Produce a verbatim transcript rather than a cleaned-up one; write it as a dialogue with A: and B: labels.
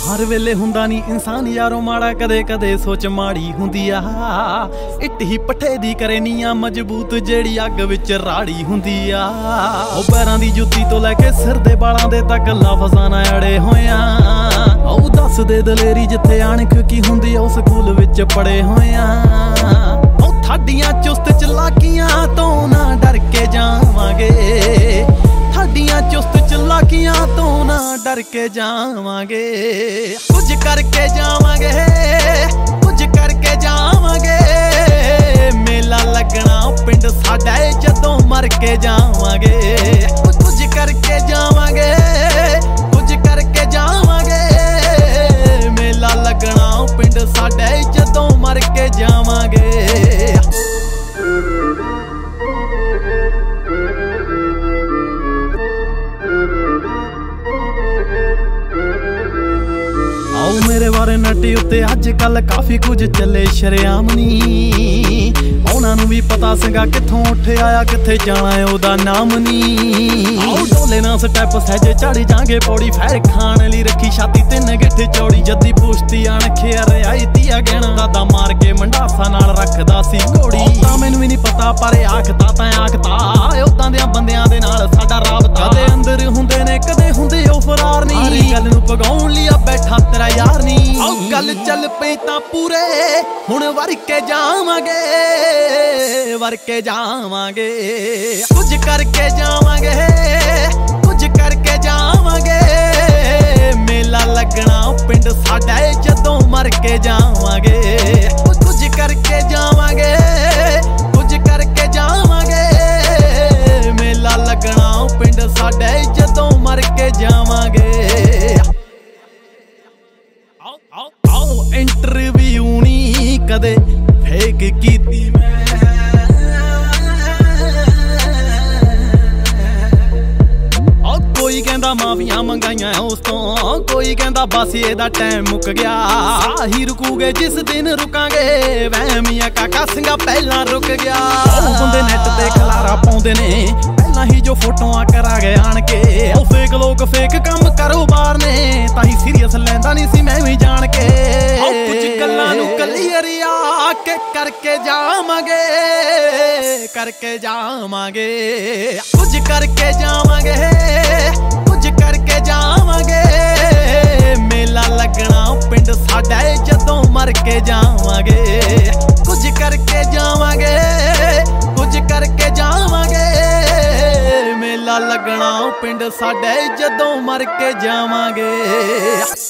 A: हर वेले हुंदा नी इंसान यारो माड़ा, कदे कदे सोच माड़ी हुंदी आ। इट ही पट्ठे दी करे नीया मजबूत जेड़ी अग विच राड़ी हुंदी आ। ओ पैरां दी जुत्ती तो लैके सिर दे बालां दे तक लफ्ज़ां नाल अड़े होए आ। ओ दस दे दलेरी जिथे अणख की हुंदी ओ स्कूल विच पढ़े होए आ। ओ थाडियां चुस्त चलाकियां तो ना डर के जावांगे, थाडियां चुस्त चलाकियां तो ना डर के जावांगे। कुछ करके जावांगे, कुछ करके जावांगे। मेला लगना पिंड साडा जदों मर के जावांगे। कुछ करके जावांगे, कुछ करके जावांगे। मेला लगना पिंड साडा जदों मर के जावांगे। आओ मेरे बारे नटी उत्ते अज कल काफी कुछ चले शरेआम नी। उन्हां नूं भी पता सीगा कित्थों उठ आया कित्थे जाना है ओदा नाम नी। आओ डोले ना स्टैप सहजे चढ़ जांगे पौड़ी, फैर खान लई रखी छाती तिन गिठ चौड़ी। जद्दी पुश्ती अणखे रियाई तीआ गहना, दादा मार के मंडासा नाल रखदा सी घोड़ी। तां मैनूं भी नहीं पता पर आखदा तां आखदा उदां दियां बंदियां दे नाल साडा राबता। कदे अंदर हुंदे ने कदे हुंदे ओ फरार नी। गल नूं पगाउण लई बैठा तेरा यार नी। आओ गल चल पई तां पूरे हुण वर के जावांगे, वर के जावांगे। कुछ करके जावांगे, कुछ करके जावांगे। मेला लगना पिंड साडा जदों मर के जावांगे। कुछ करके जावांगे, कुछ करके जावांगे। मेला लगना पिंड साडा जदों मर के जावांगे। आओ आओ आओ इंटरव्यू नी कदे फेक कीती मैं। कोई कहंदा माफिया मंगाइयां उस तो, कोई कहंदा बस एदा टाइम मुक गया। साही रुकूगे जिस दिन रुकांगे, वहमिया काका सिंगा पहला रुक गया। बंदे नेट ते खलारा पाउंदे ने पहला ही जो फोटोआं करा गए आण के। ओ फेक लोग फेक काम कारोबार ने, ताही सीरियस लैंदा नहीं सी मैं भी जान के। ओ कुछ गल्लां नूं क्लीयर आके करके जावांगे, करके जावांगे। कुछ करके जावांगे, कुछ करके जावांगे। मेला लगना पिंड साडा जदों मर के जावांगे। कुछ करके जावांगे, कुछ करके जावांगे। मेला लगना पिंड साडा जदों मर के जावांगे।